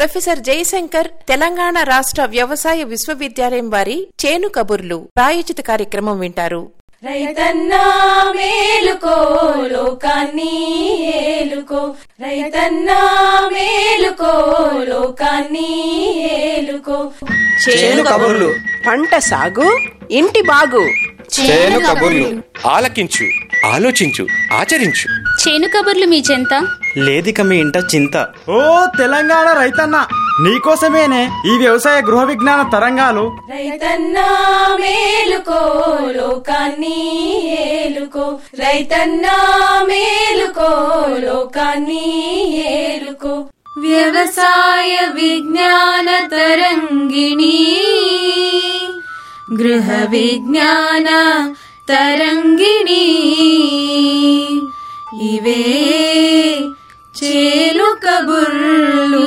Professor Jayashankar Telangana రాష్ట్ర వ్యవసాయ విశ్వవిద్యాలయం వారి చేను కబుర్లు ప్రాయోజిత కార్యక్రమం వింటారు. రైతన్నా మేలుకో లోకాన్ని ఏలుకో, రైతన్నా మేలుకో లోకాన్ని ఏలుకో. చేను కబుర్లు, పంట సాగు, ఇంటి బాగు. చేను కబుర్లు ఆలకించు, ఆలోచించు, ఆచరించు. చేను కబుర్లు మీ చెంత లేదిక మీ ఇంట చింత. ఓ తెలంగాణ రైతన్న, నీకోసమేనే ఈ వ్యవసాయ గృహ విజ్ఞాన తరంగాలు. రైతన్నా మేలుకో లోకాన్ని ఏలుకో, రైతన్నా మేలుకో లోకాన్ని ఏలుకో. వ్యవసాయ విజ్ఞాన తరంగిణి, గృహ విజ్ఞాన తరంగిణి, ఇవే చేను కబుర్లు.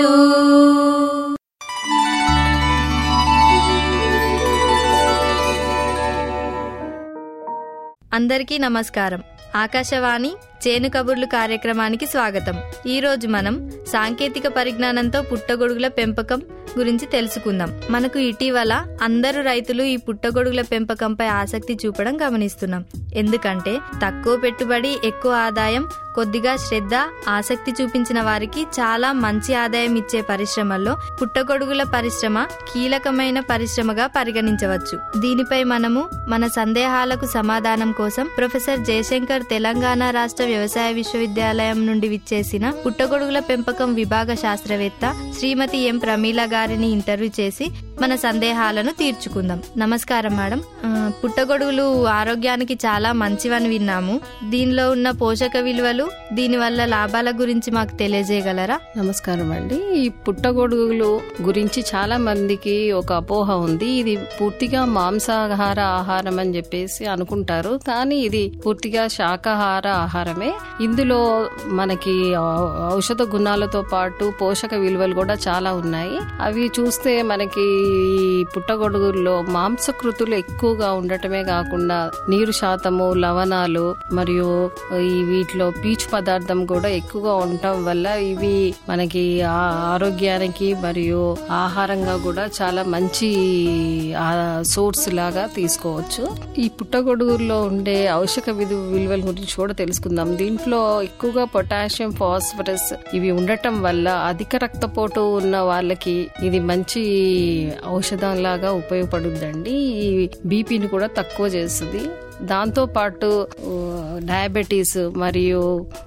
అందరికీ నమస్కారం. ఆకాశవాణి చేను కబుర్లు కార్యక్రమానికి స్వాగతం. ఈ రోజు మనం సాంకేతిక పరిజ్ఞానంతో పుట్టగొడుగుల పెంపకం గురించి తెలుసుకుందాం. మనకు ఇటీవల అందరు రైతులు ఈ పుట్టగొడుగుల పెంపకంపై ఆసక్తి చూపడం గమనిస్తున్నాం. ఎందుకంటే తక్కువ పెట్టుబడి, ఎక్కువ ఆదాయం, కొద్దిగా శ్రద్ధ, ఆసక్తి చూపించిన వారికి చాలా మంచి ఆదాయం ఇచ్చే పరిశ్రమల్లో పుట్టగొడుగుల పరిశ్రమ కీలకమైన పరిశ్రమగా పరిగణించవచ్చు. దీనిపై మనము మన సందేహాలకు సమాధానం కోసం ప్రొఫెసర్ జయశంకర్ తెలంగాణ రాష్ట్ర వ్యవసాయ విశ్వవిద్యాలయం నుండి విచ్చేసిన పుట్టగొడుగుల పెంపకం విభాగ శాస్త్రవేత్త శ్రీమతి ఎం ప్రమీల గారిని ఇంటర్వ్యూ చేసి మన సందేహాలను తీర్చుకుందాం. నమస్కారం మేడం. పుట్టగొడుగులు ఆరోగ్యానికి చాలా మంచివని విన్నాము. దీనిలో ఉన్న పోషక విలువలు, దీనివల్ల లాభాల గురించి మాకు తెలియజేయగలరా? నమస్కారం అండి. ఈ పుట్టగొడుగులు గురించి చాలా మందికి ఒక అపోహ ఉంది. ఇది పూర్తిగా మాంసాహార ఆహారం అని చెప్పేసి అనుకుంటారు, కానీ ఇది పూర్తిగా శాకాహార ఆహారమే. ఇందులో మనకి ఔషధ గుణాలతో పాటు పోషక విలువలు కూడా చాలా ఉన్నాయి. అవి చూస్తే మనకి ఈ పుట్టగొడుగుల్లో మాంసకృతులు ఎక్కువగా ఉండటమే కాకుండా నీరు శాతము, లవణాలు మరియు ఈ వీటిలో పీచు పదార్థం కూడా ఎక్కువగా ఉండటం వల్ల ఇవి మనకి ఆరోగ్యానికి మరియు ఆహారంగా కూడా చాలా మంచి సోర్స్ లాగా తీసుకోవచ్చు. ఈ పుట్టగొడుగుల్లో ఉండే ఔషధ విలువల గురించి కూడా తెలుసుకుందాం. దీంట్లో ఎక్కువగా పొటాషియం, ఫాస్ఫరస్ ఇవి ఉండటం వల్ల అధిక రక్తపోటు ఉన్న వాళ్ళకి ఇది మంచి ఔషధం లాగా ఉపయోగపడుద్దండి. ఈ బీపీని కూడా తక్కువ చేస్తుంది. దాంతో పాటు డయాబెటీస్ మరియు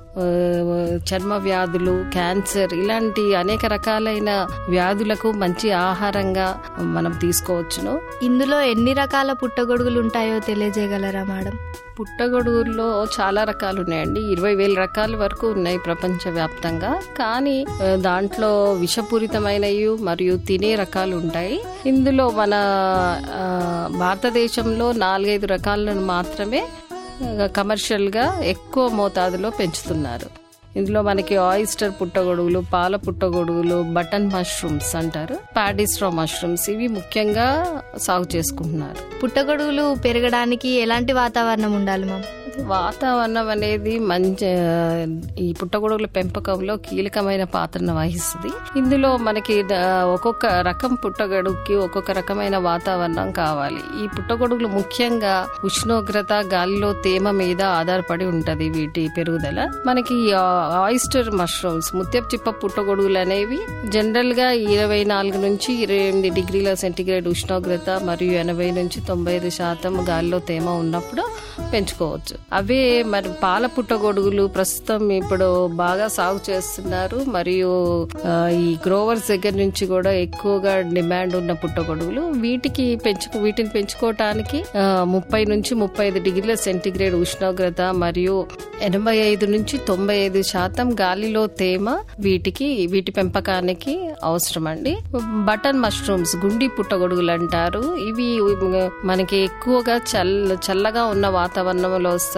చర్మ వ్యాధులు, క్యాన్సర్ ఇలాంటి అనేక రకాలైన వ్యాధులకు మంచి ఆహారంగా మనం తీసుకోవచ్చును. ఇందులో ఎన్ని రకాల పుట్టగొడుగులు ఉంటాయో తెలియజేయగలరా మేడం? పుట్టగొడుగుల్లో చాలా రకాలు ఉన్నాయండి. 20,000 రకాల వరకు ఉన్నాయి ప్రపంచ వ్యాప్తంగా. కానీ దాంట్లో విషపూరితమైనవి మరియు తినే రకాలు ఉంటాయి. ఇందులో మన భారతదేశంలో 4-5 రకాలను మాత్రమే కమర్షియల్ గా ఎక్కువ మోతాదులో పెంచుతున్నారు. ఇందులో మనకి ఆయిస్టర్ పుట్టగొడుగులు, పాల పుట్టగొడుగులు, బటన్ మష్రూమ్స్ అంటారు, పాడిస్ట్రా మష్రూమ్స్ ఇవి ముఖ్యంగా సాగు చేసుకుంటున్నారు. పుట్టగొడుగులు పెరగడానికి ఎలాంటి వాతావరణం ఉండాలి మ్యామ్? వాతావరణం అనేది మంచి ఈ పుట్టగొడుగుల పెంపకంలో కీలకమైన పాత్రను వహిస్తుంది. ఇందులో మనకి ఒక్కొక్క రకం పుట్టగొడుగుకి ఒక్కొక్క రకమైన వాతావరణం కావాలి. ఈ పుట్టగొడుగులు ముఖ్యంగా ఉష్ణోగ్రత, గాలిలో తేమ మీద ఆధారపడి ఉంటది వీటి పెరుగుదల. మనకి ఆయిస్టర్ మష్రూమ్స్, ముత్యపు చిప్ప పుట్టగొడుగులు అనేవి జనరల్ గా 24 నుంచి 28 డిగ్రీల సెంటీగ్రేడ్ ఉష్ణోగ్రత మరియు 80 నుంచి 95% గాలిలో తేమ ఉన్నప్పుడు పెంచుకోవచ్చు. అవే మరి పాల పుట్టగొడుగులు ప్రస్తుతం ఇప్పుడు బాగా సాగు చేస్తున్నారు మరియు ఈ గ్రోవర్స్ దగ్గర నుంచి కూడా ఎక్కువగా డిమాండ్ ఉన్న పుట్టగొడుగులు. వీటిని పెంచుకోవటానికి 30 నుంచి 35 డిగ్రీల సెంటీగ్రేడ్ ఉష్ణోగ్రత మరియు 85 నుంచి 95% గాలిలో తేమ వీటి పెంపకానికి అవసరం అండి. బటన్ మష్రూమ్స్, గుండి పుట్టగొడుగులు అంటారు. ఇవి మనకి ఎక్కువగా చల్లగా ఉన్న వాతావరణంలో వస్తాయి.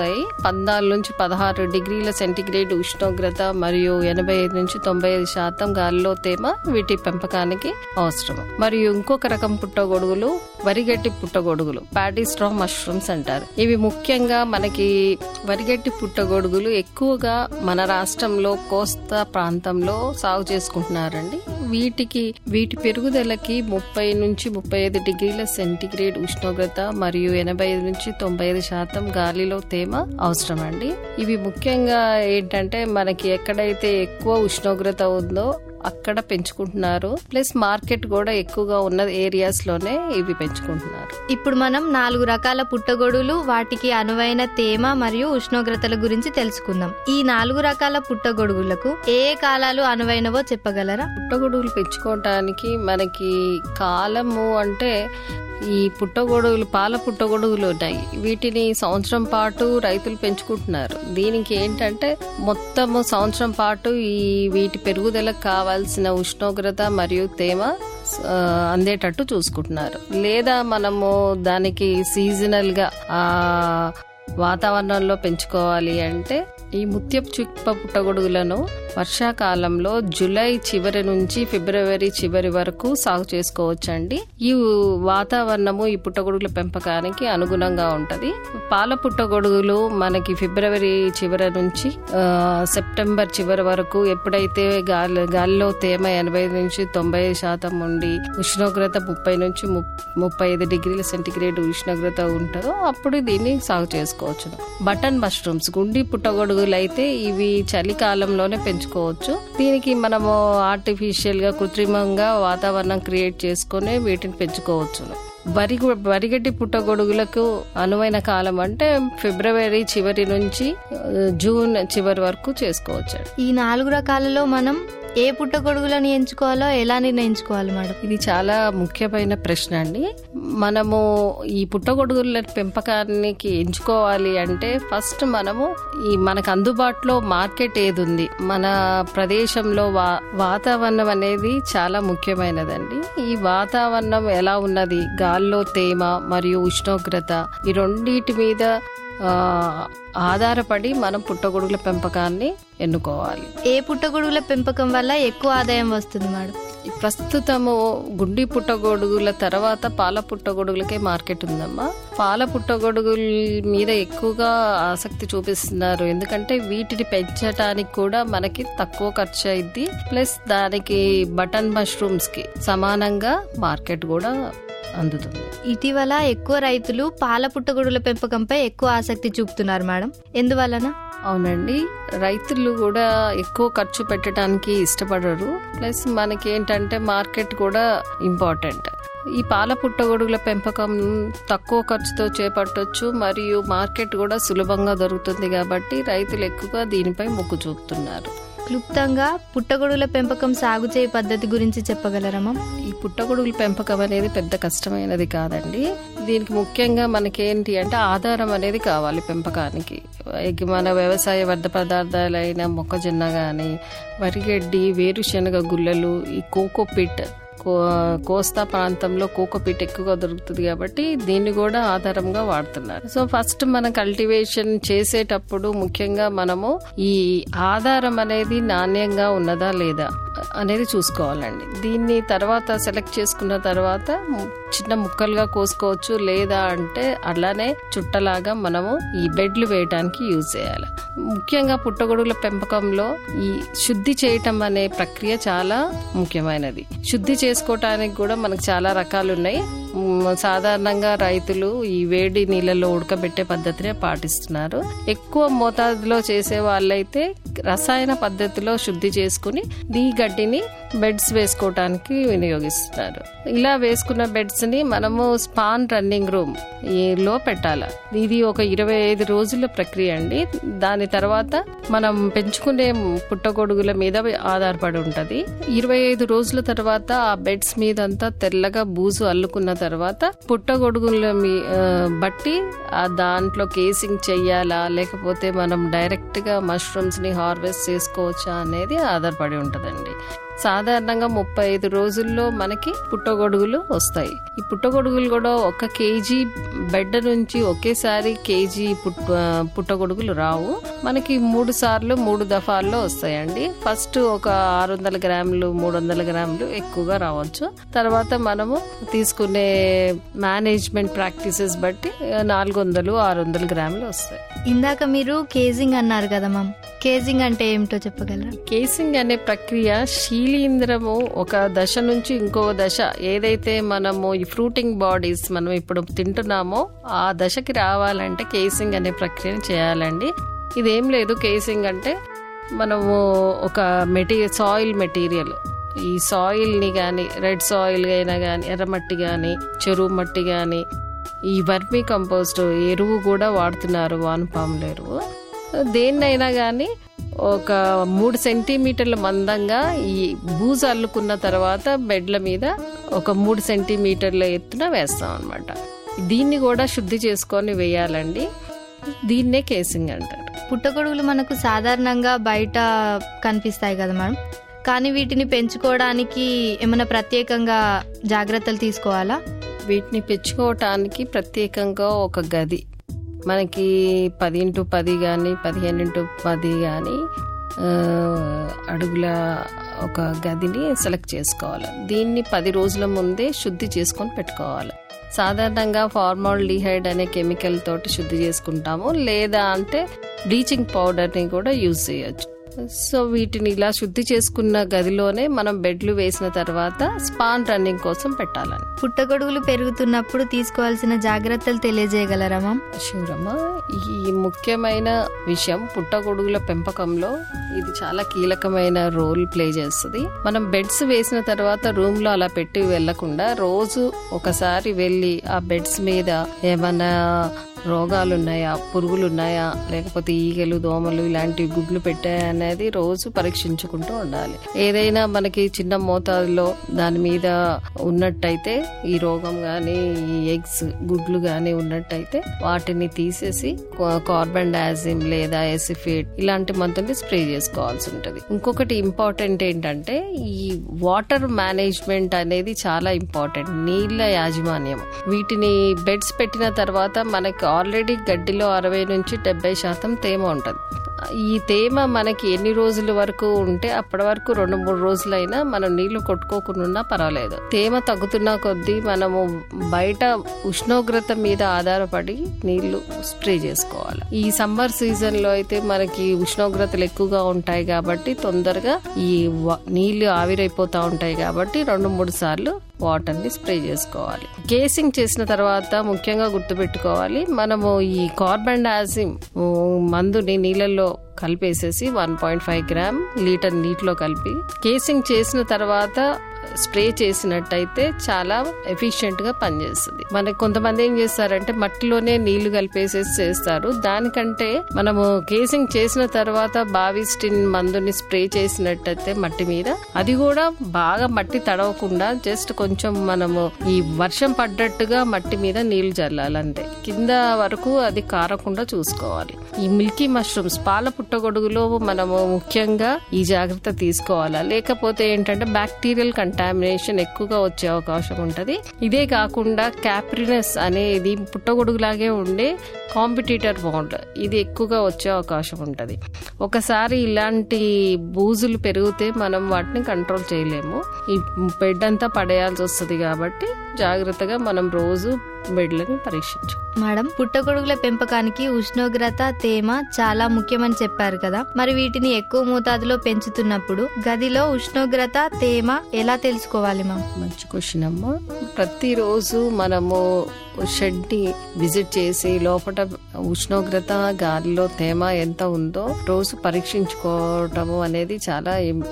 వస్తాయి. 14 నుంచి 16 డిగ్రీల సెంటీగ్రేడ్ ఉష్ణోగ్రత మరియు 85 నుంచి 95% గాలిలో తేమ వీటి పెంపకానికి అవసరం. మరియు ఇంకొక రకం పుట్టగొడుగులు వరిగడ్డి పుట్టగొడుగులు, ప్యాడీ స్ట్రా మష్రూమ్స్ అంటారు. ఇవి ముఖ్యంగా మనకి వరిగడ్డి పుట్టగొడుగులు ఎక్కువగా మన రాష్ట్రంలో కోస్తా ప్రాంతంలో సాగు చేసుకుంటున్నారండి. వీటి పెరుగుదలకి 30 నుంచి 35 డిగ్రీల సెంటీగ్రేడ్ ఉష్ణోగ్రత మరియు 85 నుంచి 95% గాలిలో తేమ అవసరం అండి. ఇవి ముఖ్యంగా ఏంటంటే మనకి ఎక్కడైతే ఎక్కువ ఉష్ణోగ్రత ఉందో అక్కడ పెంచుకుంటున్నారు. ప్లస్ మార్కెట్ కూడా ఎక్కువగా ఉన్న ఏరియాస్ లోనే ఇవి పెంచుకుంటున్నారు. ఇప్పుడు మనం 4 రకాల పుట్టగొడుగులు, వాటికి అనువైన తేమ మరియు ఉష్ణోగ్రతల గురించి తెలుసుకుందాం. ఈ 4 రకాల పుట్టగొడుగులకు ఏ కాలాలు అనువైనవో చెప్పగలరా? పుట్టగొడుగులు పెంచుకోవటానికి మనకి కాలము అంటే ఈ పుట్టగొడుగులు, పాల పుట్టగొడుగులు ఉన్నాయి. వీటిని సంవత్సరం పాటు రైతులు పెంచుకుంటున్నారు. దీనికి ఏంటంటే మొత్తము సంవత్సరం పాటు వీటి పెరుగుదలకు కావాల్సిన ఉష్ణోగ్రత మరియు తేమ అందేటట్టు చూసుకుంటున్నారు. లేదా మనము దానికి సీజనల్ గా వాతావరణంలో పెంచుకోవాలి అంటే ఈ ముత్యపు చిప్ప పుట్టగొడుగులను వర్షాకాలంలో జూలై చివరి నుంచి ఫిబ్రవరి చివరి వరకు సాగు చేసుకోవచ్చండి. ఈ వాతావరణము ఈ పుట్టగొడుగుల పెంపకానికి అనుగుణంగా ఉంటది. పాల పుట్టగొడుగులు మనకి ఫిబ్రవరి చివరి నుంచి సెప్టెంబర్ చివరి వరకు ఎప్పుడైతే గాలిలో తేమ 85 నుంచి 90% ఉండి ఉష్ణోగ్రత 30 నుంచి 35 డిగ్రీల సెంటీగ్రేడ్ ఉష్ణోగ్రత ఉంటుందో అప్పుడు దీన్ని సాగు చేసుకోవచ్చు. బటన్ మష్రూమ్స్, గుండి పుట్టగొడుగులు అయితే ఇవి చలికాలంలోనే పెంచుకోవచ్చు. దీనికి మనము ఆర్టిఫిషియల్ గా కృత్రిమంగా వాతావరణం క్రియేట్ చేసుకుని వీటిని పెంచుకోవచ్చు. వరిగడ్డి పుట్టగొడుగులకు అనువైన కాలం అంటే ఫిబ్రవరి చివరి నుంచి జూన్ చివరి వరకు చేసుకోవచ్చు. ఈ 4 రకాలలో మనం ఏ పుట్టగొడుగులను ఎంచుకోవాలో ఎలా నిర్ణయించుకోవాలి మేడం? ఇది చాలా ముఖ్యమైన ప్రశ్న అండి. మనము ఈ పుట్టగొడుగుల పెంపకానికి ఎంచుకోవాలి అంటే ఫస్ట్ మనము మనకు అందుబాటులో మార్కెట్ ఏది ఉంది, మన ప్రదేశంలో వాతావరణం అనేది చాలా ముఖ్యమైనదండి. ఈ వాతావరణం ఎలా ఉన్నది, గాల్లో తేమ మరియు ఉష్ణోగ్రత ఈ రెండింటి మీద ఆధారపడి మనం పుట్టగొడుగుల పెంపకాన్ని ఎన్నుకోవాలి. ఏ పుట్టగొడుగుల పెంపకం వల్ల ఎక్కువ ఆదాయం వస్తుంది మేడం? ప్రస్తుతము గుండి పుట్టగొడుగుల తర్వాత పాల పుట్టగొడుగులకే మార్కెట్ ఉందమ్మా. పాల పుట్టగొడుగుల మీద ఎక్కువగా ఆసక్తి చూపిస్తున్నారు. ఎందుకంటే వీటిని పెంచడానికి కూడా మనకి తక్కువ ఖర్చు అయింది. ప్లస్ దానికి బటన్ మష్రూమ్స్ కి సమానంగా మార్కెట్ కూడా అందుతుంది. ఇటీవల ఎక్కువ రైతులు పాల పుట్టగొడుగుల పెంపకంపై ఎక్కువ ఆసక్తి చూపుతున్నారు మేడం, ఎందువలన? అవునండి, రైతులు కూడా ఎక్కువ ఖర్చు పెట్టడానికి ఇష్టపడరు. ప్లస్ మనకి ఏంటంటే మార్కెట్ కూడా ఇంపార్టెంట్. ఈ పాల పుట్టగొడుగుల పెంపకం తక్కువ ఖర్చుతో చేపట్టొచ్చు మరియు మార్కెట్ కూడా సులభంగా దొరుకుతుంది కాబట్టి రైతులు ఎక్కువగా దీనిపై మొగ్గు చూపుతున్నారు. క్లుప్తంగా పుట్టగొడుగుల పెంపకం సాగు చేయ పద్ధతి గురించి చెప్పగలరమ్మా? ఈ పుట్టగొడుగుల పెంపకం అనేది పెద్ద కష్టమైనది కాదండి. దీనికి ముఖ్యంగా మనకేంటి అంటే ఆధారం అనేది కావాలి పెంపకానికి. మన వ్యవసాయ వ్యర్థ పదార్థాలైన మొక్కజొన్న గాని, వరిగడ్డి, వేరుశనగ గుల్లలు, ఈ కోకోపిట్, కోస్తా ప్రాంతంలో కోకోపీట్ ఎక్కువగా దొరుకుతుంది కాబట్టి దీన్ని కూడా ఆధారంగా వాడుతున్నారు. సో ఫస్ట్ మనం కల్టివేషన్ చేసేటప్పుడు ముఖ్యంగా మనము ఈ ఆధారం అనేది నాణ్యంగా ఉన్నదా లేదా అనేది చూసుకోవాలండి. దీన్ని తర్వాత సెలెక్ట్ చేసుకున్న తర్వాత చిన్న ముక్కలుగా కోసుకోవచ్చు, లేదా అంటే అలానే చుట్టలాగా మనము ఈ బెడ్లు వేయడానికి యూజ్ చేయాలి. ముఖ్యంగా పుట్టగొడుగుల పెంపకంలో ఈ శుద్ధి చేయటం అనే ప్రక్రియ చాలా ముఖ్యమైనది. శుద్ధి చేసుకోవటానికి కూడా మనకు చాలా రకాలు ఉన్నాయి. సాధారణంగా రైతులు ఈ వేడి నీళ్ళలో ఉడకబెట్టే పద్ధతినే పాటిస్తున్నారు. ఎక్కువ మోతాదులో చేసే వాళ్ళైతే రసాయన పద్ధతిలో శుద్ధి చేసుకుని ఈ గడ్డిని బెడ్స్ వేసుకోవటానికి వినియోగిస్తున్నారు. ఇలా వేసుకున్న బెడ్స్ ని మనము స్పాన్ రన్నింగ్ రూమ్ లో పెట్టాలి. ఇది ఒక 25 రోజుల ప్రక్రియ అండి. దాని తర్వాత మనం పెంచుకునే పుట్టగొడుగుల మీద ఆధారపడి ఉంటది. 25 రోజుల తర్వాత ఆ బెడ్స్ మీదంతా తెల్లగా బూజు అల్లుకున్న తర్వాత పుట్టగొడుగుల బట్టి దాంట్లో కేసింగ్ చెయ్యాలా లేకపోతే మనం డైరెక్ట్ గా మష్రూమ్స్ ని హార్వెస్ట్ చేసుకోవచ్చా అనేది ఆధారపడి ఉంటదండి. సాధారణంగా 35 రోజుల్లో మనకి పుట్టగొడుగులు వస్తాయి. ఈ పుట్టగొడుగులు కూడా 1 kg బెడ్ నుంచి ఒకేసారి కేజీ పుట్టగొడుగులు రావు. మనకి 3 సార్లు 3 దఫాల్లో వస్తాయండి. ఫస్ట్ ఒక 600 గ్రాములు 300 గ్రాములు ఎక్కువగా రావచ్చు. తర్వాత మనము తీసుకునే మేనేజ్మెంట్ ప్రాక్టీసెస్ బట్టి 400-600 గ్రాములు వస్తాయి. ఇందాక మీరు కేజింగ్ అన్నారు కదా మ్యామ్, కేజింగ్ అంటే ఏమిటో చెప్పగలరా? కేసింగ్ అనే ప్రక్రియ శీలీంద్రము ఒక దశ నుంచి ఇంకో దశ, ఏదైతే మనము ఈ ఫ్రూటింగ్ బాడీస్ మనం ఇప్పుడు తింటున్నామో ఆ దశకి రావాలంటే కేసింగ్ అనే ప్రక్రియను చేయాలండి. ఇదేం లేదు, కేసింగ్ అంటే మనము ఒక సాయిల్ మెటీరియల్, ఈ సాయిల్ ని గాని రెడ్ సాయిల్ అయినా గాని, ఎర్రమట్టి గాని, చెరువు మట్టి గాని, ఈ వర్మీ కంపోస్ట్ ఎరువు కూడా వాడుతున్నారు, వానపాముల ఎరువు. దేన్నైనా గాని ఒక 3 సెంటీమీటర్ల మందంగా ఈ బూజు అల్లుకున్న తర్వాత బెడ్ల మీద ఒక 3 సెంటీమీటర్ల ఎత్తున వేస్తాం అన్నమాట. దీన్ని కూడా శుద్ధి చేసుకొని వేయాలండి. దీన్నే కేసింగ్ అంటారు. పుట్టగొడుగులు మనకు సాధారణంగా బయట కనిపిస్తాయి కదా మేడం, కానీ వీటిని పెంచుకోవడానికి ఏమైనా ప్రత్యేకంగా జాగ్రత్తలు తీసుకోవాలా? వీటిని పెంచుకోవటానికి ప్రత్యేకంగా ఒక గది, మనకి 10x10 కానీ 15x10 కానీ అడుగుల ఒక గదిని సెలెక్ట్ చేసుకోవాలి. దీన్ని 10 రోజుల ముందే శుద్ధి చేసుకొని పెట్టుకోవాలి. సాధారణంగా ఫార్మాల్డిహైడ్ అనే కెమికల్ తోటి శుద్ధి చేసుకుంటాము, లేదా అంటే బ్లీచింగ్ పౌడర్ని కూడా యూజ్ చేయొచ్చు. సో వీటిని ఇలా శుద్ధి చేసుకున్న గదిలోనే మనం బెడ్లు వేసిన తర్వాత స్పాన్ రన్నింగ్ కోసం పెట్టాలని. పుట్టగొడుగులు పెరుగుతున్నప్పుడు తీసుకోవాల్సిన జాగ్రత్తలు తెలియజేయగలరా మ్యామ్? షూరమ్మా, ఈ ముఖ్యమైన విషయం పుట్టగొడుగుల పెంపకంలో ఇది చాలా కీలకమైన రోల్ ప్లే చేస్తుంది. మనం బెడ్స్ వేసిన తర్వాత రూమ్ లో అలా పెట్టి వెళ్లకుండా రోజు ఒకసారి వెళ్లి ఆ బెడ్స్ మీద ఏమన్నా రోగాలున్నాయా, పురుగులున్నాయా, లేకపోతే ఈగలు దోమలు ఇలాంటి గుడ్లు పెట్టాయా అనేది రోజు పరీక్షించుకుంటూ ఉండాలి. ఏదైనా మనకి చిన్న మోతాదులో దాని మీద ఉన్నట్టయితే, ఈ రోగం గాని ఈ ఎగ్స్ గుడ్లు గాని ఉన్నట్టయితే వాటిని తీసేసి కార్బన్ డయాజిమ్ లేదా ఎసిఫేట్ ఇలాంటి మందుల్ని స్ప్రే చేసుకోవాల్సి ఉంటది. ఇంకొకటి ఇంపార్టెంట్ ఏంటంటే ఈ వాటర్ మేనేజ్మెంట్ అనేది చాలా ఇంపార్టెంట్. నీళ్ల యాజమాన్యం. వీటిని బెడ్స్ పెట్టిన తర్వాత మనకి ఆల్రెడీ గడ్డిలో 60-70% తేమ ఉంటుంది. ఈ తేమ మనకి ఎన్ని రోజుల వరకు ఉంటే అప్పటి వరకు 2-3 రోజులైనా మనం నీళ్లు కొట్టుకోకుండా పర్వాలేదు. తేమ తగ్గుతున్న కొద్దీ మనము బయట ఉష్ణోగ్రత మీద ఆధారపడి నీళ్లు స్ప్రే చేసుకోవాలి. ఈ సమ్మర్ సీజన్ లో అయితే మనకి ఉష్ణోగ్రతలు ఎక్కువగా ఉంటాయి కాబట్టి తొందరగా ఈ నీళ్లు ఆవిరైపోతా ఉంటాయి కాబట్టి 2-3 సార్లు వాటర్ ని స్ప్రే చేసుకోవాలి. కేసింగ్ చేసిన తర్వాత ముఖ్యంగా గుర్తుపెట్టుకోవాలి, మనము ఈ కార్బన్ డయాజిమ్ మందుని నీళ్ళల్లో కలిపేసేసి 1.5 గ్రామ్ లీటర్ నీటిలో కలిపి కేసింగ్ చేసిన తర్వాత స్ప్రే చేసినట్టయితే చాలా ఎఫిషియెంట్ గా పనిచేస్తుంది. మనకి కొంతమంది ఏం చేస్తారంటే మట్టిలోనే నీళ్లు కలిపేసేసి చేస్తారు. దానికంటే మనము కేసింగ్ చేసిన తర్వాత బావిస్టిన్ మందుని స్ప్రే చేసినట్టయితే మట్టి మీద, అది కూడా బాగా మట్టి తడవకుండా జస్ట్ కొంచెం మనము ఈ వర్షం పడ్డట్టుగా మట్టి మీద నీళ్లు చల్లాలంతే, కింద వరకు అది కారకుండా చూసుకోవాలి. ఈ మిల్కీ మష్రూమ్స్ పాల పుట్టగొడుగులో మనము ముఖ్యంగా ఈ జాగ్రత్త తీసుకోవాలా, లేకపోతే ఏంటంటే బ్యాక్టీరియల్ కంటామినేషన్ ఎక్కువగా వచ్చే అవకాశం ఉంటది. ఇదే కాకుండా క్యాప్రినస్ అనేది పుట్టగొడుగులాగే ఉండే కాంపిటీటర్ మోడ్, ఇది ఎక్కువగా వచ్చే అవకాశం ఉంటది. ఒకసారి ఇలాంటి బూజులు పెరిగితే మనం వాటిని కంట్రోల్ చేయలేము, ఈ బెడ్ అంతా పడేయాల్సి వస్తుంది. కాబట్టి జాగ్రత్తగా మనం రోజు బెడ్లని పరీక్షించు. మేడం, పుట్టగొడుగుల పెంపకానికి ఉష్ణోగ్రత, తేమ చాలా ముఖ్యమని చెప్పారు కదా, మరి వీటిని ఎక్కువ మోతాదులో పెంచుతున్నప్పుడు గదిలో ఉష్ణోగ్రత, తేమ ఎలా తెలుసుకోవాలి మ్యామ్? మంచి క్వశ్చన్ అమ్మా. ప్రతిరోజు మనము షెడ్ ని విజిట్ చేసి లోపల ఉష్ణోగ్రత, గాలిలో తేమ ఎంత ఉందో రోజు పరీక్షించుకోవటము అనేది చాలా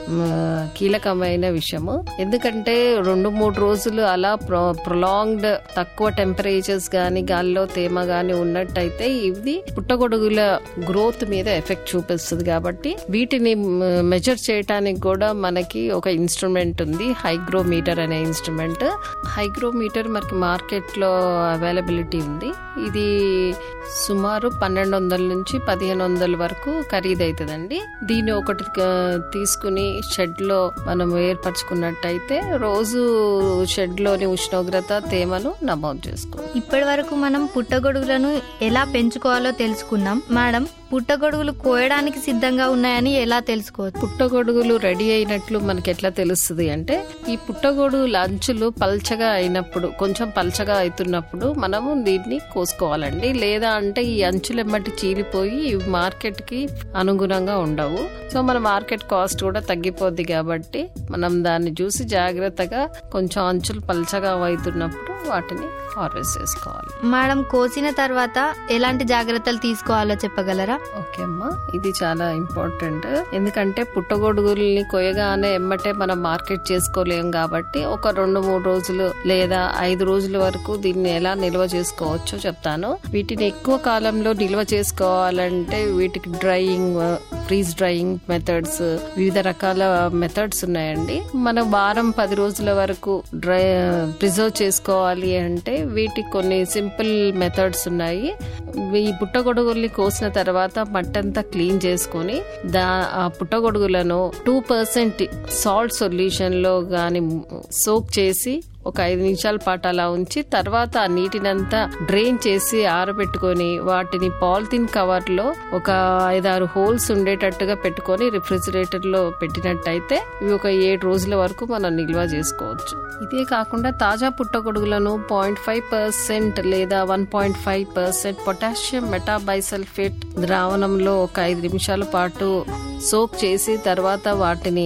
కీలకమైన విషయము. ఎందుకంటే 2-3 రోజులు అలా ప్రొలాంగ్డ్ తక్కువ టెంపరేచర్స్ గాని గాలిలో తేమ గాని ఉన్నట్టయితే ఇది పుట్టగొడుగుల గ్రోత్ మీద ఎఫెక్ట్ చూపిస్తుంది. కాబట్టి వీటిని మెజర్ చేయడానికి కూడా మనకి ఒక ఇన్స్ట్రుమెంట్ ఉంది, హైగ్రోమీటర్ అనే ఇన్స్ట్రుమెంట్. హైగ్రోమీటర్ మనకి మార్కెట్ లో అవైలబిలిటీ ఉంది. ఇది సుమారు 1200 నుంచి 1500 వరకు ఖరీదవుతుందండి. దీన్ని ఒకటి తీసుకుని షెడ్ లో మనం ఏర్పరచుకున్నట్టయితే రోజు షెడ్ లోని ఉష్ణోగ్రత, తేమను నమోదు చేసుకోవాలి. ఇప్పటి వరకు మనం పుట్టగొడుగులను ఎలా పెంచుకోవాలో తెలుసుకున్నాం. మేడం, పుట్టగొడుగులు కోయడానికి సిద్ధంగా ఉన్నాయని ఎలా తెలుసుకోవచ్చు? పుట్టగొడుగులు రెడీ అయినట్లు మనకి ఎట్లా తెలుస్తుంది అంటే, ఈ పుట్టగొడుగుల అంచులు పల్చగా అయినప్పుడు, కొంచెం పల్చగా అవుతున్నప్పుడు మనము దీన్ని కోసుకోవాలండి. లేదా అంటే ఈ అంచులు ఎమ్మటి చీలిపోయి ఇవి మార్కెట్ కి అనుగుణంగా ఉండవు. సో మన మార్కెట్ కాస్ట్ కూడా తగ్గిపోద్ది. కాబట్టి మనం దాన్ని చూసి జాగ్రత్తగా కొంచెం అంచులు పల్చగా అవుతున్నప్పుడు వాటిని హార్వెస్ట్ చేసుకోవాలి. మేడం, కోసిన తర్వాత ఎలాంటి జాగ్రత్తలు తీసుకోవాలో చెప్పగలరా? ఓకే అమ్మా, ఇది చాలా ఇంపార్టెంట్. ఎందుకంటే పుట్టగొడుగుల్ని కొయ్యగానే ఎమ్మటే మనం మార్కెట్ చేసుకోలేం. కాబట్టి ఒక 2-3 రోజులు లేదా 5 రోజుల వరకు దీన్ని ఎలా నిల్వ చేసుకోవచ్చో చెప్తాను. వీటిని ఎక్కువ కాలంలో నిల్వ చేసుకోవాలంటే వీటికి డ్రైయింగ్, ఫ్రీజ్ డ్రైయింగ్ మెథడ్స్, వివిధ రకాల మెథడ్స్ ఉన్నాయండి. మనం వారం 10 రోజుల వరకు ప్రిజర్వ్ చేసుకోవాలి అంటే వీటికి కొన్ని సింపుల్ మెథడ్స్ ఉన్నాయి. ఈ పుట్టగొడుగుల్ని కోసిన తర్వాత మట్టంతా క్లీన్ చేసుకుని ఆ పుట్టగొడుగులను 2% సాల్ట్ సొల్యూషన్ లో గాని సోక్ చేసి ఒక 5 నిమిషాల పాటు అలా ఉంచి తర్వాత ఆ నీటినంతా డ్రైన్ చేసి ఆరబెట్టుకొని వాటిని పాలిథిన్ కవర్ లో ఒక 5-6 హోల్స్ ఉండేటట్టుగా పెట్టుకొని రిఫ్రిజిరేటర్ లో పెట్టినట్టయితే ఇవి ఒక 7 రోజుల వరకు మనం నిల్వ చేసుకోవచ్చు. ఇదే కాకుండా తాజా పుట్టగొడుగులను 0.5% లేదా 1.5% పొటాషియం మెటాబైసల్ఫేట్ ద్రావణంలో ఒక 5 నిమిషాల పాటు సోక్ చేసి తర్వాత వాటిని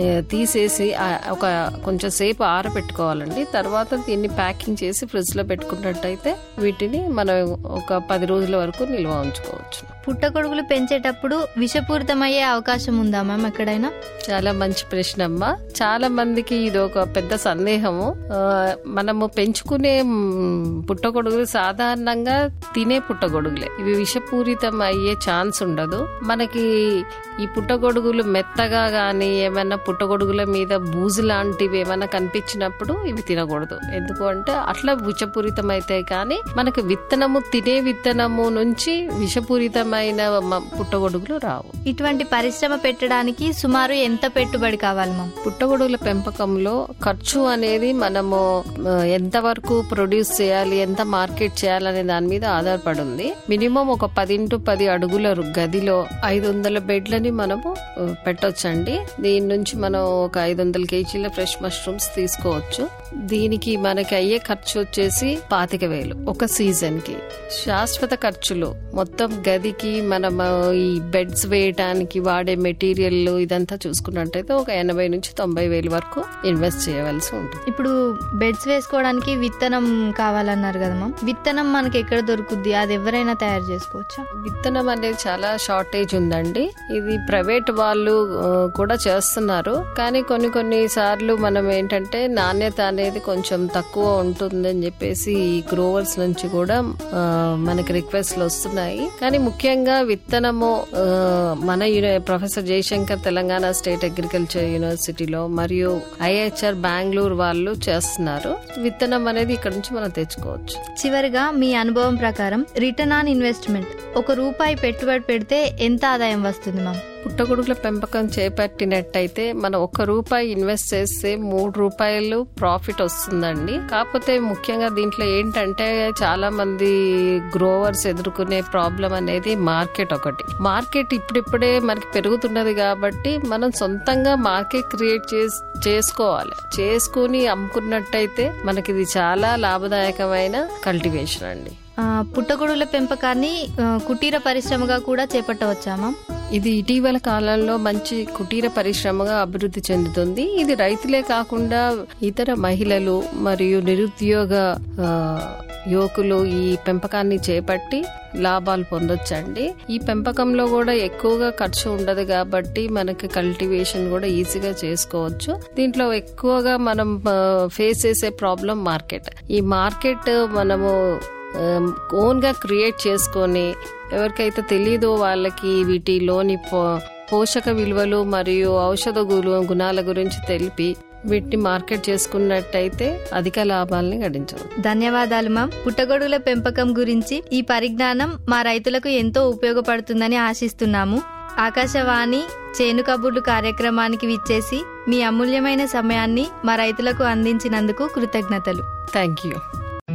తీసేసి ఒక కొంచెం సేపు ఆరబెట్టుకోవాలండి. తర్వాత దీన్ని ప్యాకింగ్ చేసి ఫ్రిడ్జ్ లో పెట్టుకున్నట్టయితే వీటిని మనం ఒక 10 రోజుల వరకు నిల్వ ఉంచుకోవచ్చు. పుట్టగొడుగులు పెంచేటప్పుడు విషపూరితమయ్యే అవకాశం ఉందా మ్యామ్ ఎక్కడైనా? చాలా మంచి ప్రశ్న అమ్మా. చాలా మందికి ఇది ఒక పెద్ద సందేహము. మనము పెంచుకునే పుట్టగొడుగులు సాధారణంగా తినే పుట్టగొడుగులే. ఇవి విషపూరితం అయ్యే ఛాన్స్ ఉండదు. మనకి ఈ పుట్టగొడుగులు మెత్తగా గాని ఏమైనా పుట్టగొడుగుల మీద బూజు లాంటివి ఏమైనా కనిపించినప్పుడు ఇవి తినకూడదు. ఎందుకు అంటే అట్లా విషపూరితం అయితే కానీ మనకు తినే విత్తనము నుంచి విషపూరితమైన పుట్టగొడుగులు రావు. ఇటువంటి పరిశ్రమ పెట్టడానికి సుమారు ఎంత పెట్టుబడి కావాలి మ్యామ్? పుట్టగొడుగుల పెంపకంలో ఖర్చు అనేది మనము ఎంత వరకు ప్రొడ్యూస్ చేయాలి, ఎంత మార్కెట్ చేయాలనే దాని మీద ఆధారపడి ఉంది. మినిమం ఒక 10x10 అడుగుల గదిలో 500 బెడ్లని మనము పెట్టొచ్చండి. దీని నుంచి మనం ఒక 500 kg ఫ్రెష్ మష్రూమ్స్ తీసుకోవచ్చు. దీనికి మనకి అయ్యే ఖర్చు వచ్చేసి 25,000 ఒక సీజన్ కి. శాశ్వత ఖర్చులు మొత్తం గదికి మనం ఈ బెడ్స్ వేయడానికి వాడే మెటీరియల్ ఇదంతా చూసుకున్నట్టయితే ఒక 80,000 నుంచి 90,000 వరకు ఇన్వెస్ట్ చేయవలసి ఉంటుంది. ఇప్పుడు బెడ్స్ వేసుకోవడానికి విత్తనం కావాలన్నారు కదా మ్యామ్, విత్తనం మనకి ఎక్కడ దొరుకుద్ది? అది ఎవరైనా తయారు చేసుకోవచ్చా? విత్తనం అనేది చాలా షార్టేజ్ ఉందండి. ఇది ప్రైవేట్ వాళ్ళు కూడా చేస్తున్నారు. కానీ కొన్ని సార్లు మనం ఏంటంటే నాణ్యత అనేది కొంచెం తక్కువ ఉంటుందని చెప్పేసి ఈ గ్రోవర్స్ నుంచి కూడా మనకి రిక్వెస్ట్లు వస్తున్నాయి. కానీ ముఖ్యంగా విత్తనము మన professor Jayashankar Telangana state agriculture యూనివర్సిటీలో మరియు IHR బెంగళూరు వాళ్ళు చేస్తున్నారు. విత్తనం అనేది ఇక్కడ నుంచి మనం తెచ్చుకోవచ్చు. చివరిగా మీ అనుభవం ప్రకారం రిటర్న్ ఆన్ ఇన్వెస్ట్మెంట్, ₹1 పెట్టుబడి పెడితే ఎంత ఆదాయం వస్తుంది మ్యామ్? పుట్టగొడుగుల పెంపకం చేపట్టినట్టయితే మనం ₹1 ఇన్వెస్ట్ చేస్తే ₹3 ప్రాఫిట్ వస్తుందండి. కాకపోతే ముఖ్యంగా దీంట్లో ఏంటంటే చాలా మంది గ్రోవర్స్ ఎదుర్కొనే ప్రాబ్లం అనేది మార్కెట్ ఒకటి. మార్కెట్ ఇప్పుడిప్పుడే మనకి పెరుగుతున్నది కాబట్టి మనం సొంతంగా మార్కెట్ క్రియేట్ చేసుకోవాలి. చేసుకుని అమ్ముకున్నట్టయితే మనకి ఇది చాలా లాభదాయకమైన కల్టివేషన్ అండి. పుట్టగొడుగుల పెంపకాన్ని కుటీర పరిశ్రమగా కూడా చేపట్టవచ్చా మ్యామ్? ఇది ఇటీవల కాలంలో మంచి కుటీర పరిశ్రమగా అభివృద్ధి చెందుతుంది. ఇది రైతులే కాకుండా ఇతర మహిళలు మరియు నిరుద్యోగ యువకులు ఈ పెంపకాన్ని చేపట్టి లాభాలు పొందొచ్చండి. ఈ పెంపకంలో కూడా ఎక్కువగా ఖర్చు ఉండదు కాబట్టి మనకి కల్టివేషన్ కూడా ఈజీగా చేసుకోవచ్చు. దీంట్లో ఎక్కువగా మనం ఫేస్ చేసే ప్రాబ్లం మార్కెట్. ఈ మార్కెట్ మనము ఓన్ గా క్రియేట్ చేసుకొని ఎవరికైతే తెలీదో వాళ్ళకి వీటిలోని పోషక విలువలు మరియు ఔషధ గుణాల గురించి తెలిపి వీటిని మార్కెట్ చేసుకున్నట్టయితే అధిక లాభాలని గడించవచ్చు. ధన్యవాదాలు మ్యామ్. పుట్టగొడుగుల పెంపకం గురించి ఈ పరిజ్ఞానం మా రైతులకు ఎంతో ఉపయోగపడుతుందని ఆశిస్తున్నాము. ఆకాశవాణి చేను కబుర్లు కార్యక్రమానికి విచ్చేసి మీ అమూల్యమైన సమయాన్ని మా రైతులకు అందించినందుకు కృతజ్ఞతలు. Thank you.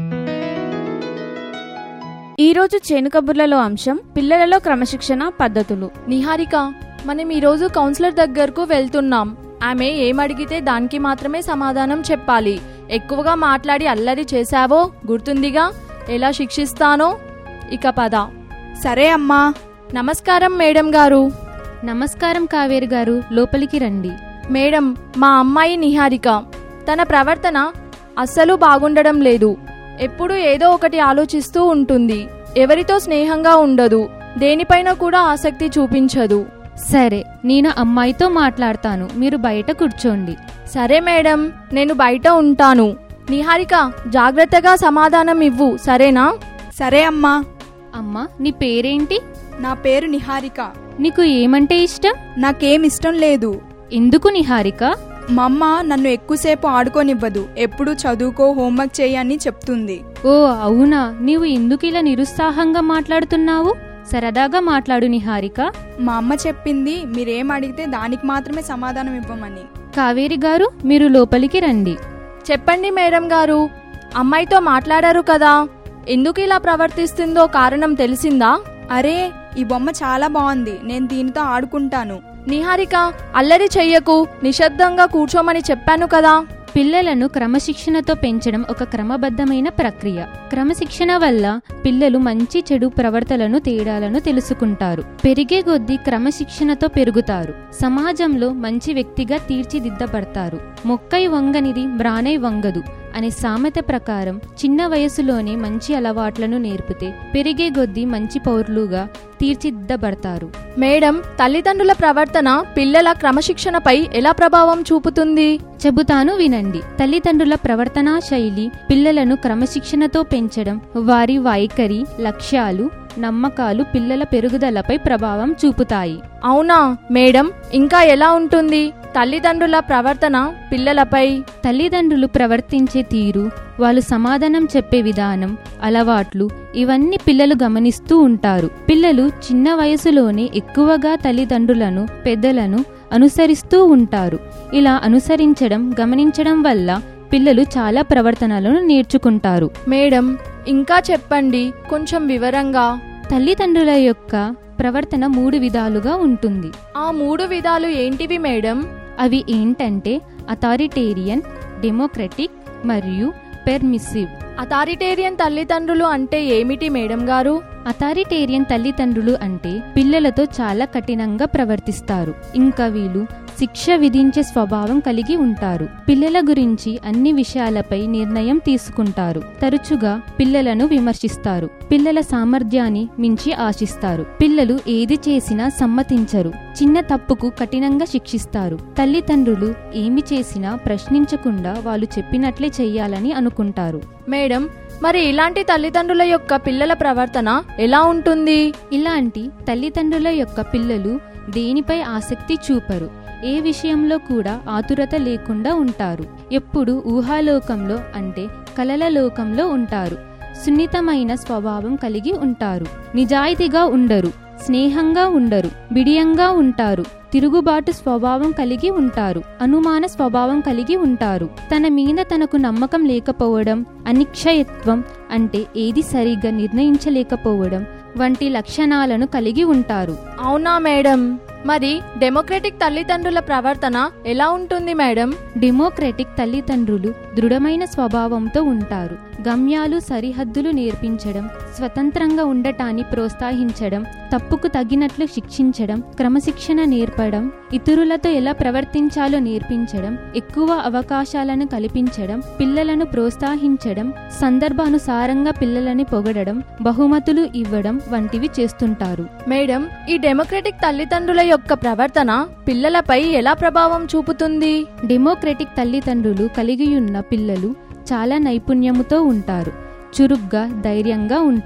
ఈ రోజు చేను కబుర్లలో అంశం పిల్లలలో క్రమశిక్షణ పద్ధతులు. నిహారిక, మనం ఈ రోజు కౌన్సిలర్ దగ్గరకు వెళ్తున్నాం. ఆమె ఏమడిగితే దానికి మాత్రమే సమాధానం చెప్పాలి. ఎక్కువగా మాట్లాడి అల్లరి చేశావో గుర్తుందిగా, ఎలా శిక్షిస్తానో. ఇక పద. సరే అమ్మా. నమస్కారం మేడం గారు. నమస్కారం కావేరి గారు, లోపలికి రండి. మేడం, మా అమ్మాయి నిహారిక, తన ప్రవర్తన అస్సలు బాగుండడం లేదు. ఎప్పుడు ఏదో ఒకటి ఆలోచిస్తూ ఉంటుంది. ఎవరితో స్నేహంగా ఉండదు. దేనిపైన కూడా ఆసక్తి చూపించదు. సరే, నేను అమ్మాయితో మాట్లాడతాను, మీరు బయట కూర్చోండి. సరే మేడం, నేను బయట ఉంటాను. నిహారిక, జాగ్రత్తగా సమాధానం ఇవ్వు, సరేనా? సరే అమ్మా. అమ్మా, నీ పేరేంటి? నా పేరు నిహారిక. నీకు ఏమంటే ఇష్టం? నాకేం ఇష్టం లేదు. ఎందుకు నిహారిక? మా అమ్మ నన్ను ఎక్కువసేపు ఆడుకోనివ్వదు. ఎప్పుడు చదువుకో, హోంవర్క్ చేయని చెప్తుంది. ఓ అవునా, నీవు ఎందుకు ఇలా నిరుత్సాహంగా మాట్లాడుతున్నావు? సరదాగా మాట్లాడు నిహారిక. మా అమ్మ చెప్పింది మీరేం అడిగితే దానికి మాత్రమే సమాధానం ఇవ్వమని. కావేరి గారు, మీరు లోపలికి రండి. చెప్పండి మేడం గారు. అమ్మాయితో మాట్లాడారు కదా, ఎందుకు ఇలా ప్రవర్తిస్తుందో కారణం తెలిసిందా? అరే, ఈ బొమ్మ చాలా బాగుంది, నేను దీనితో ఆడుకుంటాను. నిహారిక, అల్లరి చెయ్యకు, నిశ్శబ్దంగా కూర్చోమని చెప్పాను కదా. పిల్లలను క్రమశిక్షణతో పెంచడం ఒక క్రమబద్ధమైన ప్రక్రియ. క్రమశిక్షణ వల్ల పిల్లలు మంచి చెడు ప్రవర్తనలను తేడాలను తెలుసుకుంటారు. పెరిగే కొద్దీ క్రమశిక్షణతో పెరుగుతారు. సమాజంలో మంచి వ్యక్తిగా తీర్చిదిద్దబడతారు. మొక్కై వంగనిది బ్రానై వంగదు అనే సామెత ప్రకారం చిన్న వయసులోనే మంచి అలవాట్లను నేర్పితే పెరిగే కొద్దీ మంచి పౌరులుగా తీర్చిదిద్దబడతారు. మేడం, తల్లిదండ్రుల ప్రవర్తన పిల్లల క్రమశిక్షణపై ఎలా ప్రభావం చూపుతుంది? చెబుతాను వినండి. తల్లిదండ్రుల ప్రవర్తనా శైలి పిల్లలను క్రమశిక్షణతో పెంచడం, వారి వైఖరి, లక్ష్యాలు, నమ్మకాలు పిల్లల పెరుగుదలపై ప్రభావం చూపుతాయి. అవునా మేడం, ఇంకా ఎలా ఉంటుంది తల్లిదండ్రుల ప్రవర్తన పిల్లలపై? తల్లిదండ్రులు ప్రవర్తించే తీరు, వాళ్ళు సమాధానం చెప్పే విధానం, అలవాట్లు, ఇవన్నీ పిల్లలు గమనిస్తూ ఉంటారు. పిల్లలు చిన్న వయసులోనే ఎక్కువగా తల్లిదండ్రులను, పెద్దలను అనుసరిస్తూ ఉంటారు. ఇలా అనుసరించడం, గమనించడం వల్ల పిల్లలు చాలా ప్రవర్తనలను నేర్చుకుంటారు. మేడం, ఇంకా చెప్పండి కొంచెం వివరంగా. తల్లిదండ్రుల యొక్క ప్రవర్తన 3 విధాలుగా ఉంటుంది. ఆ 3 విధాలు ఏంటివి మేడం? అవి ఏంటంటే అథారిటేరియన్, డెమోక్రటిక్ మరియు పెర్మిసివ్. అథారిటేరియన్ తల్లిదండ్రులు అంటే ఏమిటి మేడం గారు? అథారిటేరియన్ తల్లిదండ్రులు అంటే పిల్లలతో చాలా కఠినంగా ప్రవర్తిస్తారు. ఇంకా వీళ్ళు శిక్ష విధించే స్వభావం కలిగి ఉంటారు. పిల్లల గురించి అన్ని విషయాలపై నిర్ణయం తీసుకుంటారు. తరచుగా పిల్లలను విమర్శిస్తారు. పిల్లల సామర్థ్యాన్ని మించి ఆశిస్తారు. పిల్లలు ఏది చేసినా సమ్మతించరు. చిన్న తప్పుకు కఠినంగా శిక్షిస్తారు. తల్లిదండ్రులు ఏమి చేసినా ప్రశ్నించకుండా వాళ్ళు చెప్పినట్లే చెయ్యాలని అనుకుంటారు. మేడం, మరి ఇలాంటి తల్లిదండ్రుల యొక్క పిల్లల ప్రవర్తన ఎలా ఉంటుంది? ఇలాంటి తల్లిదండ్రుల యొక్క పిల్లలు దేనిపై ఆసక్తి చూపరు. ఏ విషయంలో కూడా ఆతురత లేకుండా ఉంటారు. ఎప్పుడు ఊహాలోకంలో అంటే కలల లోకంలో ఉంటారు. సున్నితమైన స్వభావం కలిగి ఉంటారు. నిజాయితీగా ఉండరు. స్నేహంగా ఉండరు. బిడియంగా ఉంటారు. తిరుగుబాటు స్వభావం కలిగి ఉంటారు. అనుమాన స్వభావం కలిగి ఉంటారు. తన మీద తనకు నమ్మకం లేకపోవడం, అనిశ్చయత్వం అంటే ఏది సరిగ్గా నిర్ణయించలేకపోవడం వంటి లక్షణాలను కలిగి ఉంటారు. అవునా మేడం, మరి డెమోక్రటిక్ తల్లిదండ్రుల ప్రవర్తన ఎలా ఉంటుంది మేడం? డెమోక్రటిక్ తల్లిదండ్రులు దృఢమైన స్వభావంతో ఉంటారు. గమ్యాలు, సరిహద్దులు నేర్పించడం, స్వతంత్రంగా ఉండటాన్ని ప్రోత్సహించడం, తప్పుకు తగినట్లు శిక్షించడం, క్రమశిక్షణ నేర్పడం, ఇతరులతో ఎలా ప్రవర్తించాలో నేర్పించడం, ఎక్కువ అవకాశాలను కల్పించడం, పిల్లలను ప్రోత్సహించడం, సందర్భానుసారంగా పిల్లలని పొగడడం, బహుమతులు ఇవ్వడం వంటివి చేస్తుంటారు. మేడం, ఈ డెమోక్రటిక్ తల్లిదండ్రుల యొక్క ప్రవర్తన పిల్లలపై ఎలా ప్రభావం చూపుతుంది? డెమోక్రటిక్ తల్లిదండ్రులు కలిగియున్న పిల్లలు చాలా నైపుణ్యముతో ఉంటారు. చురుగ్గా, ధైర్యంగా ఉంటారు.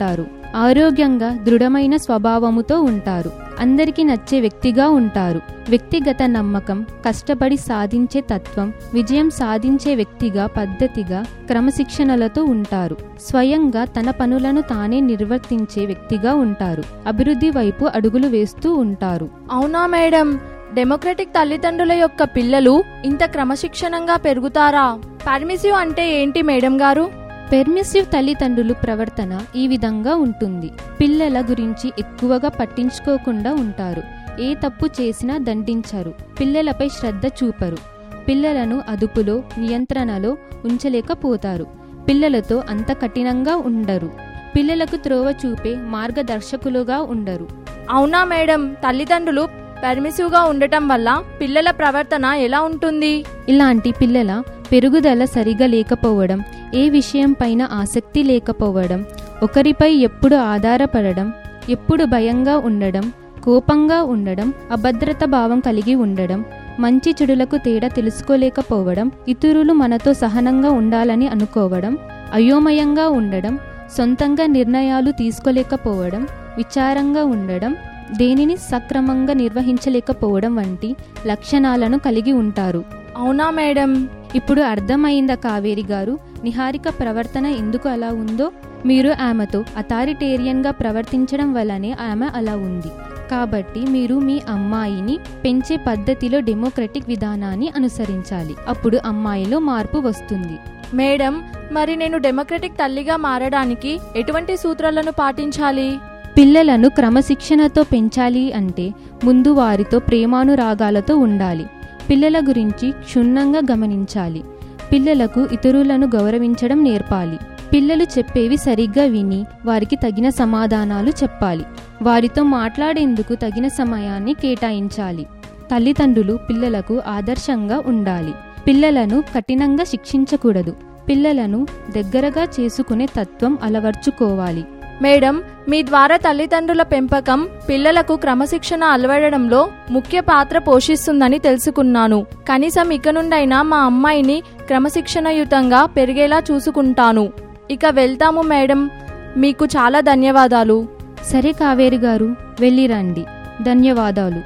ఆరోగ్యంగా దృఢమైన స్వభావముతో ఉంటారు. అందరికీ నచ్చే వ్యక్తిగా ఉంటారు. వ్యక్తిగత నమ్మకం, కష్టపడి సాధించే తత్వం, విజయం సాధించే వ్యక్తిగా, పద్ధతిగా, క్రమశిక్షణలతో ఉంటారు. స్వయంగా తన పనులను తానే నిర్వర్తించే వ్యక్తిగా ఉంటారు. అభివృద్ధి వైపు అడుగులు వేస్తూ ఉంటారు. అవునా మేడం, డెమోక్రటిక్ తల్లిదండ్రుల యొక్క పిల్లలు ఇంత క్రమశిక్షణంగా పెరుగుతారా? పర్మిసివ్ అంటే ఏంటి మేడం గారు? పెర్మిసివ్ తల్లిదండ్రులు ప్రవర్తన ఈ విధంగా ఉంటుంది. పిల్లల గురించి ఎక్కువగా పట్టించుకోకుండా ఉంటారు. ఏ తప్పు చేసినా దండించరు. పిల్లలపై శ్రద్ధ చూపరు. పిల్లలను అదుపులో, నియంత్రణలో ఉంచలేకపోతారు. పిల్లలతో అంత కఠినంగా ఉండరు. పిల్లలకు త్రోవ చూపే మార్గదర్శకులుగా ఉండరు. అవునా మేడం, తల్లిదండ్రులు పర్మిసివ్ గా ఉండటం వల్ల పిల్లల ప్రవర్తన ఎలా ఉంటుంది? ఇలాంటి పిల్లల పెరుగుదల సరిగా లేకపోవడం, ఏ విషయం పైన ఆసక్తి లేకపోవడం, ఒకరిపై ఎప్పుడు ఆధారపడడం, ఎప్పుడు భయంగా ఉండడం, కోపంగా ఉండడం, అభద్రత భావం కలిగి ఉండడం, మంచి చెడులకు తేడా తెలుసుకోలేకపోవడం, ఇతరులు మనతో సహనంగా ఉండాలని అనుకోవడం, అయోమయంగా ఉండడం, సొంతంగా నిర్ణయాలు తీసుకోలేకపోవడం, విచారంగా ఉండడం, దేనిని సక్రమంగా నిర్వహించలేకపోవడం వంటి లక్షణాలను కలిగి ఉంటారు. అవునా మేడం? ఇప్పుడు అర్థమైందా కావేరి గారు నిహారిక ప్రవర్తన ఎందుకు అలా ఉందో? మీరు ఆమెతో అథారిటేరియన్గా ప్రవర్తించడం వల్లనే ఆమె అలా ఉంది. కాబట్టి మీరు మీ అమ్మాయిని పెంచే పద్ధతిలో డెమోక్రటిక్ విధానాన్ని అనుసరించాలి. అప్పుడు అమ్మాయిలో మార్పు వస్తుంది. మేడం, మరి నేను డెమోక్రటిక్ తల్లిగా మారడానికి ఎటువంటి సూత్రాలను పాటించాలి? పిల్లలను క్రమశిక్షణతో పెంచాలి అంటే ముందు వారితో ప్రేమానురాగాలతో ఉండాలి. పిల్లల గురించి క్షుణ్ణంగా గమనించాలి. పిల్లలకు ఇతరులను గౌరవించడం నేర్పాలి. పిల్లలు చెప్పేవి సరిగ్గా విని వారికి తగిన సమాధానాలు చెప్పాలి. వారితో మాట్లాడేందుకు తగిన సమయాన్ని కేటాయించాలి. తల్లిదండ్రులు పిల్లలకు ఆదర్శంగా ఉండాలి. పిల్లలను కఠినంగా శిక్షించకూడదు. పిల్లలను దగ్గరగా చేసుకునే తత్వం అలవర్చుకోవాలి. మేడం, మీ ద్వారా తల్లిదండ్రుల పెంపకం పిల్లలకు క్రమశిక్షణ అలవడడంలో ముఖ్య పాత్ర పోషిస్తుందని తెలుసుకున్నాను. కనీసం ఇక నుండైనా మా అమ్మాయిని క్రమశిక్షణయుతంగా పెరిగేలా చూసుకుంటాను. ఇక వెళ్తాము మేడం. మీకు చాలా ధన్యవాదాలు. సరే కావేరి గారు, వెళ్ళిరండి. ధన్యవాదాలు.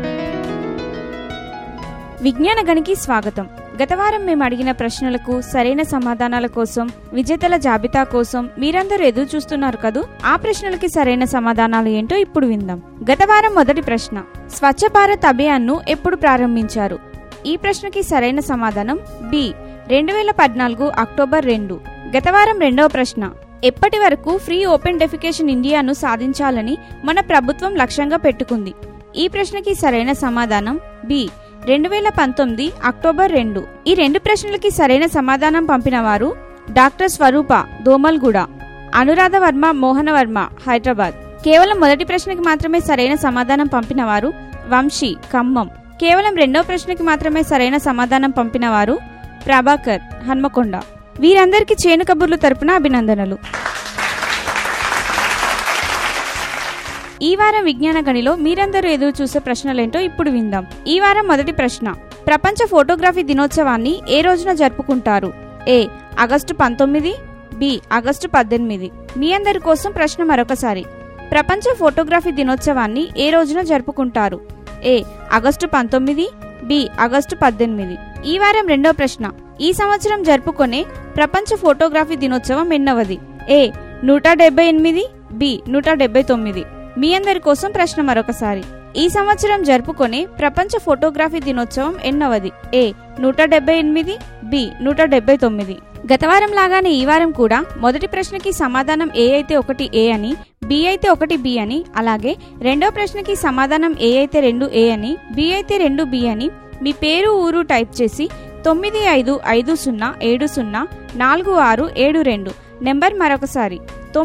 విజ్ఞాన గనికి స్వాగతం. గత వారం మేము అడిగిన ప్రశ్నలకు సరైన సమాధానాల కోసం, విజేతల జాబితా కోసం మీరందరూ ఎదురు చూస్తున్నారు కదూ. ఆ ప్రశ్నలకి సరైన సమాధానాలు ఏంటో ఇప్పుడు విందాం. గత వారం మొదటి ప్రశ్న, స్వచ్ఛ భారత్ అభియాన్ను ఎప్పుడు ప్రారంభించారు? ఈ ప్రశ్నకి సరైన సమాధానం బి, 2014 అక్టోబర్ 2. గత వారం రెండవ ప్రశ్న, ఎప్పటి వరకు ఫ్రీ ఓపెన్ డెఫికేషన్ ఇండియాను సాధించాలని మన ప్రభుత్వం లక్ష్యంగా పెట్టుకుంది? ఈ ప్రశ్నకి సరైన సమాధానం బి, 2019 అక్టోబర్ 2. ఈ రెండు ప్రశ్నలకి సరైన సమాధానం పంపిన వారు డాక్టర్ స్వరూప, దోమల్గూడ, అనురాధ వర్మ, మోహన వర్మ, హైదరాబాద్. కేవలం మొదటి ప్రశ్నకి మాత్రమే సరైన సమాధానం పంపిన వారు వంశీ, ఖమ్మం. కేవలం రెండవ ప్రశ్నకి మాత్రమే సరైన సమాధానం పంపిన వారు ప్రభాకర్, హన్మకొండ. వీరందరికీ చేను కబుర్లు తరపున అభినందనలు. ఈ వారం విజ్ఞాన గణిలో మీరందరూ ఎదురు చూసే ప్రశ్నలేంటో ఇప్పుడు విందాం. ఈ వారం మొదటి ప్రశ్న, ప్రపంచ ఫోటోగ్రఫీ దినోత్సవాన్ని ఏ రోజున జరుపుకుంటారు? A, August 19, B, August 18. మీ అందరి కోసం ప్రశ్న మరొకసారి. ప్రపంచ ఫోటోగ్రఫీ దినోత్సవాన్ని ఏ రోజున జరుపుకుంటారు? A, August 19, B, August 18. ఈ వారం రెండో ప్రశ్న, ఈ సంవత్సరం జరుపుకునే ప్రపంచ ఫోటోగ్రఫీ దినోత్సవం ఎన్నవది? ఏ, 178, బి, 179. మీ అందరి కోసం ప్రశ్న మరొకసారి. ఈ సంవత్సరం జరుపుకునే ప్రపంచ ఫోటోగ్రఫీ దినోత్సవం ఎన్నవది? ఏ, 178, బి, 179. గత వారం లాగానే ఈ వారం కూడా మొదటి ప్రశ్నకి సమాధానం ఏ అయితే 1 ఏ అని, బి అయితే 1 బి అని, అలాగే రెండో ప్రశ్నకి సమాధానం ఏ అయితే 2 ఏ అని, బి అయితే 2 బి అని మీ పేరు, ఊరు టైప్ చేసి 9550704672 నెంబర్ మరొకసారి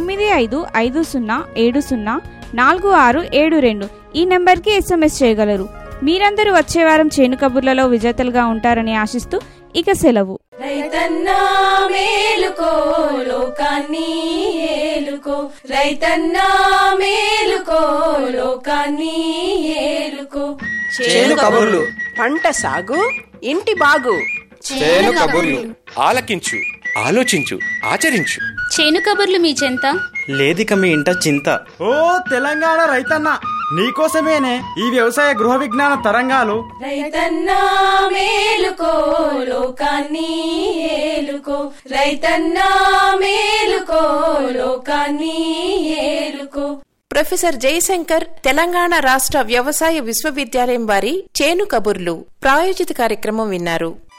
9550704672 ఈ నెంబర్కి SMS చేయగలరు. మీరందరూ వచ్చే వారం చేను కబుర్లలో విజేతలుగా ఉంటారని ఆశిస్తూ ఇక సెలవు. రైతన్నా మేలుకో, లోకాన్ని ఏలుకో. రైతన్నా మేలుకో, లోకాన్ని ఏలుకో. చేను కబుర్లు, పంట సాగు, ఇంటి బాగు. చేను కబుర్లు, ఆలకించు, ఆలోచించు, ఆచరించు. చేను కబుర్లు మీ చెంత లేదిక మీ ఇంట చింత. ఓ తెలంగాణ రైతన్న, నీకోసమేనే ఈ వ్యవసాయ గృహ విజ్ఞాన తరంగాలు. రైతన్నా మేలుకో లోకాన్ని ఏలుకో, రైతన్నా మేలుకో లోకాన్ని ఏలుకో. ప్రొఫెసర్ జయశంకర్ తెలంగాణ రాష్ట్ర వ్యవసాయ విశ్వవిద్యాలయం వారి చేను కబుర్లు ప్రాయోజిత కార్యక్రమం విన్నారు.